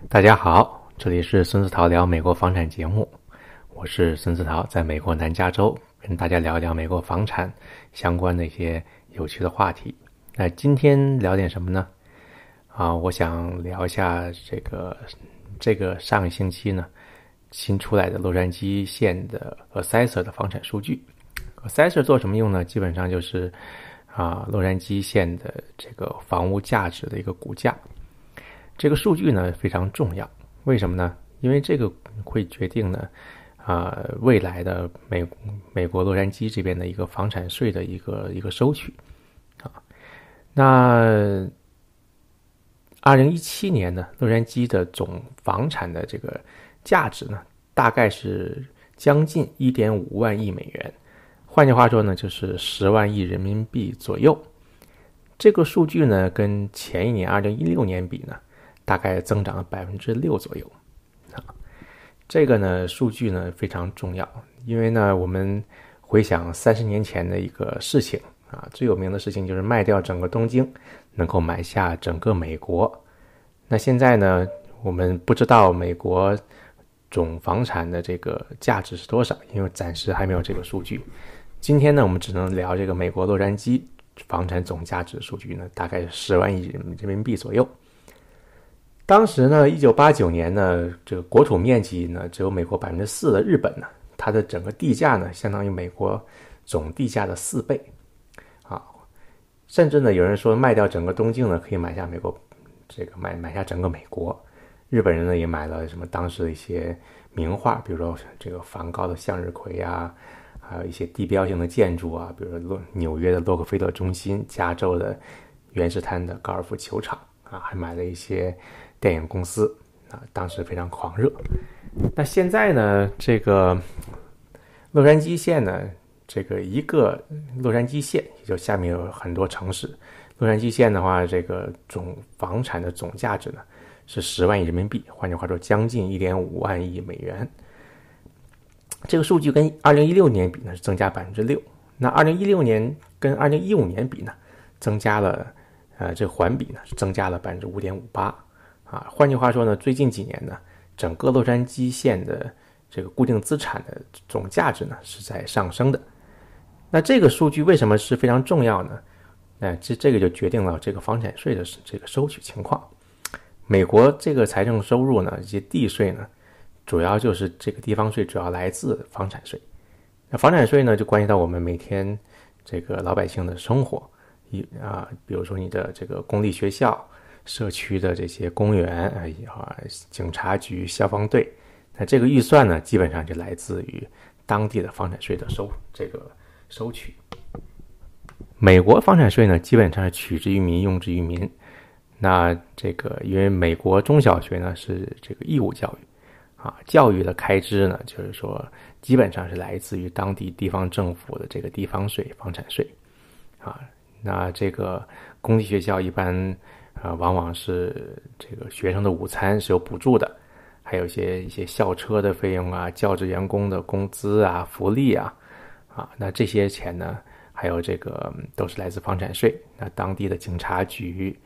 大家好，这里是孙思陶聊美国房产节目，我是孙思陶，在美国南加州跟大家聊一聊美国房产相关的一些有趣的话题。那今天聊点什么呢？我想聊一下这个上个星期呢新出来的洛杉矶县的 Assessor 的房产数据。Assessor 做什么用呢？基本上就是洛杉矶县的这个房屋价值的一个估价。这个数据呢非常重要，为什么呢？因为这个会决定呢未来的美国洛杉矶这边的一个房产税的一个收取那2017年呢，洛杉矶的总房产的这个价值呢，大概是将近 1.5 万亿美元，换句话说呢，就是10万亿人民币左右。这个数据呢，跟前一年2016年比呢，大概增长了 6% 左右。这个呢，数据呢非常重要，因为呢，我们回想30年前的一个事情最有名的事情就是卖掉整个东京，能够买下整个美国。那现在呢，我们不知道美国总房产的这个价值是多少，因为暂时还没有这个数据。今天呢，我们只能聊这个美国洛杉矶房产总价值的数据呢，大概是10万亿人民币左右。当时呢，1989年呢，这个国土面积呢只有美国 4% 的日本呢，它的整个地价呢相当于美国总地价的4倍甚至呢有人说卖掉整个东京呢可以买下美国买下整个美国。日本人呢也买了什么当时的一些名画，比如说这个梵高的向日葵还有一些地标性的建筑比如说纽约的洛克菲勒中心，加州的原始滩的高尔夫球场还买了一些电影公司当时非常狂热。那现在呢，这个洛杉矶县呢，这个一个洛杉矶县，也就下面有很多城市。洛杉矶县的话，这个总房产的总价值呢是10万亿人民币，换句话说，将近 1.5 万亿美元。这个数据跟2016年比呢是增加 6%。那2016年跟2015年比呢，增加了这个环比呢是增加了 5.58%。换句话说呢，最近几年呢，整个洛杉矶县的这个固定资产的总价值呢是在上升的。那这个数据为什么是非常重要呢？这个就决定了这个房产税的这个收取情况。美国这个财政收入呢，以及地税呢，主要就是这个地方税主要来自房产税。那房产税呢，就关系到我们每天这个老百姓的生活，比如说你的这个公立学校、社区的这些公园警察局、消防队，那这个预算呢，基本上就来自于当地的房产税的收取。美国房产税呢，基本上是取之于民，用之于民。那这个因为美国中小学呢是这个义务教育教育的开支呢，就是说基本上是来自于当地地方政府的这个地方税、房产税那这个公立学校一般往往是这个学生的午餐是有补助的，还有一些校车的费用教职员工的工资福利那这些钱呢，还有这个都是来自房产税。那当地的警察局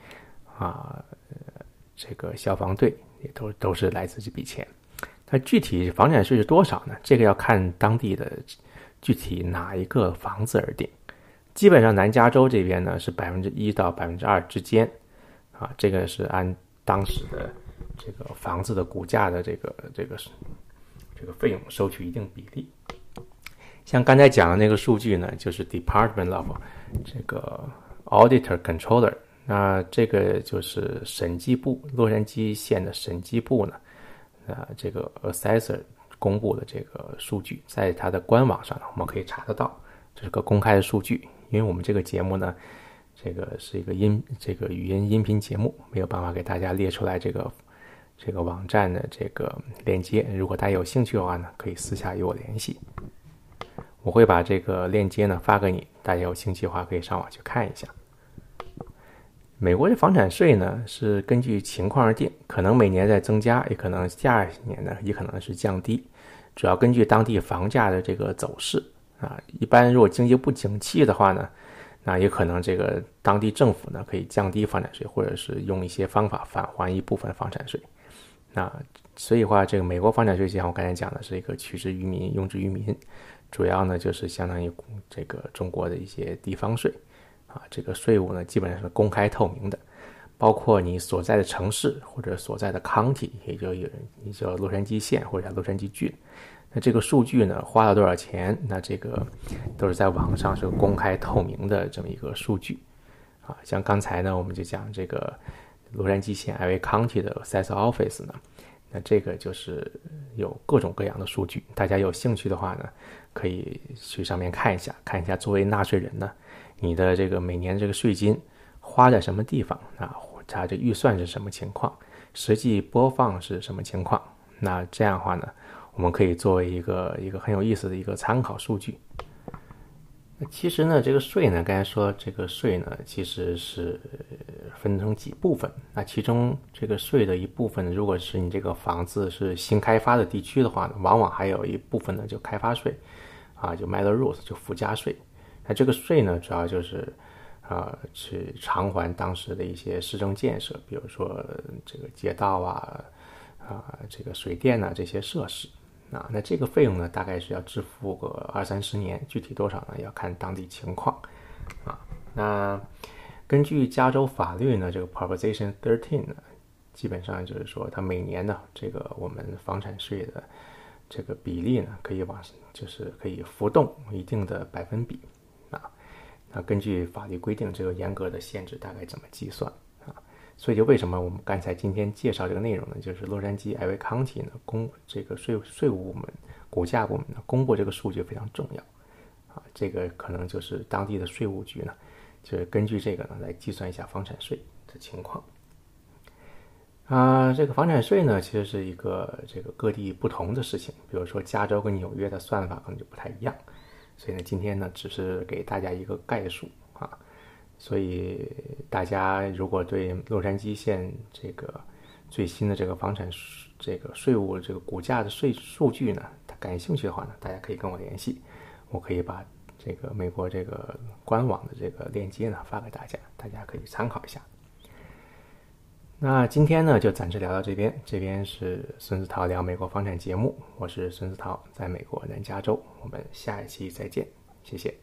这个消防队也都是来自这笔钱。那具体房产税是多少呢？这个要看当地的具体哪一个房子而定。基本上南加州这边呢是 1% 到 2% 之间这个是按当时的这个房子的估价的这个费用收取一定比例。像刚才讲的那个数据呢，就是 Department of 这个 Auditor Controller， 那这个就是审计部，洛杉矶县的审计部呢这个 Assessor 公布的这个数据，在它的官网上我们可以查得到，这是个公开的数据。因为我们这个节目呢，这个是一个语音音频节目，没有办法给大家列出来这个网站的这个链接。如果大家有兴趣的话呢，可以私下与我联系，我会把这个链接呢发给你，大家有兴趣的话可以上网去看一下。美国的房产税呢是根据情况而定，可能每年在增加，也可能下一年呢也可能是降低，主要根据当地房价的这个走势一般如果经济不景气的话呢，那也可能这个当地政府呢可以降低房产税，或者是用一些方法返还一部分房产税。 那所以话，这个美国房产税就像我刚才讲的，是一个取之于民，用之于民，主要呢就是相当于这个中国的一些地方税啊，这个税务呢基本上是公开透明的，包括你所在的城市或者所在的 county， 也就洛杉矶县或者洛杉矶郡，那这个数据呢花了多少钱，那这个都是在网上是公开透明的这么一个数据啊。像刚才呢我们就讲这个洛杉矶县 LA County 的 Assessor Office 呢，那这个就是有各种各样的数据，大家有兴趣的话呢可以去上面看一下作为纳税人呢你的这个每年这个税金花在什么地方啊，它这预算是什么情况，实际播放是什么情况，那这样的话呢我们可以作为一个很有意思的一个参考数据。其实呢这个税呢，刚才说这个税呢其实是分成几部分，那其中这个税的一部分，如果是你这个房子是新开发的地区的话呢，往往还有一部分呢就开发税啊，就 Melrose 就附加税。那这个税呢主要就是去偿还当时的一些市政建设，比如说这个街道这个水电这些设施啊，那这个费用呢大概是要支付个20-30年，具体多少呢要看当地情况啊。那根据加州法律呢，这个 Proposition 13呢，基本上就是说它每年呢这个我们房产税的这个比例呢可以浮动一定的百分比啊。那根据法律规定，这个严格的限制大概怎么计算啊？所以就为什么我们刚才今天介绍这个内容呢？就是洛杉矶 LA County 呢这个税务部门、估价部门呢公布这个数据非常重要啊。这个可能就是当地的税务局呢，就是根据这个呢来计算一下房产税的情况啊。这个房产税呢其实是一个这个各地不同的事情，比如说加州跟纽约的算法可能就不太一样。所以呢，今天呢只是给大家一个概述啊，所以大家如果对洛杉矶县这个最新的这个房产这个税务这个估价的数据呢，感兴趣的话呢，大家可以跟我联系，我可以把这个美国这个官网的这个链接呢发给大家，大家可以参考一下。那今天呢就暂时聊到这边，这边是孙子韬聊美国房产节目，我是孙子韬，在美国南加州，我们下一期再见，谢谢。